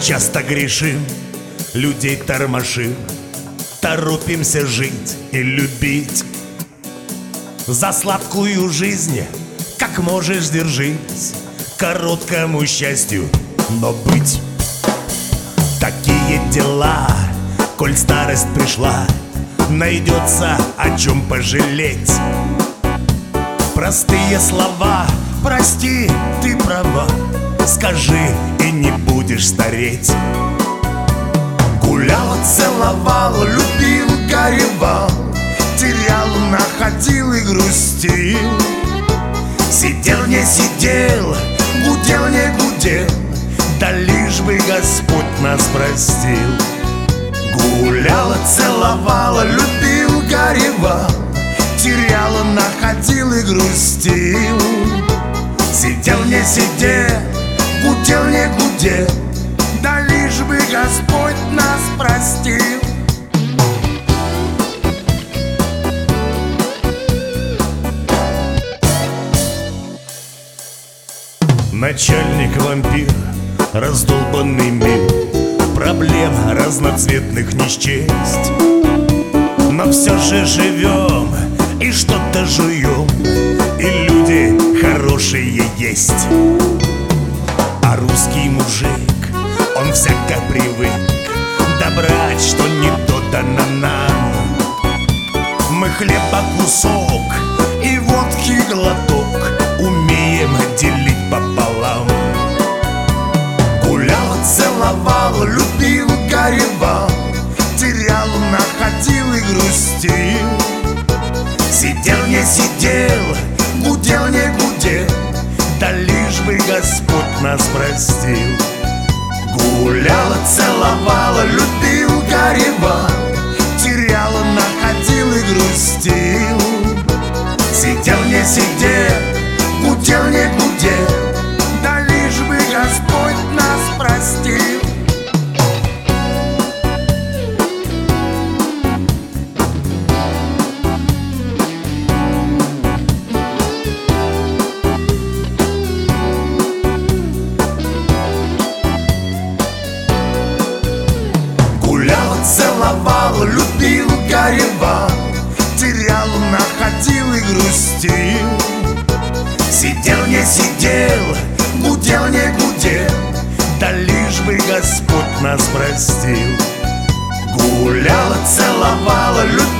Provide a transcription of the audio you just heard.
часто грешим, людей тормошим, торопимся жить и любить. За сладкую жизнь, как можешь, держись, короткому счастью, но быть. Такие дела, коль старость пришла, найдется о чем пожалеть. Простые слова: прости, ты права, скажи, и не будешь стареть. Гулял, целовал, любил, горевал, терял, находил и грустил. Сидел, не сидел, гудел, не гудел, да лишь бы Господь нас простил. Гулял, целовал, любил, горевал, терял, находил и грустил. Сидел, не сидел, гудел, не гудел, да лишь бы Господь нас простил. Начальник вампир, раздолбанный мир, проблем разноцветных не счесть. Но все же живем и что-то жуем, и люди хорошие есть. А русский мужик, он всяко привык добрать, что не то дано нам. Мы хлеба кусок и водки глоток умеем делить пополам. Гулял, целовал, любил, горевал, терял, находил и грустил. Сидел, не сидел, гудел, не гудел, да лишь бы Господь нас простил. Гулял, целовал, любил, горевал, терял, находил и грустил. Сидел, не сидел, гудел, не гудел, да лишь бы Господь нас простил. Гулял, целовал, любил, горевал, терял, находил и грустил. Сидел, не сидел, гудел, не гудел, да лишь бы Господь нас простил. Гулял, целовал, любил,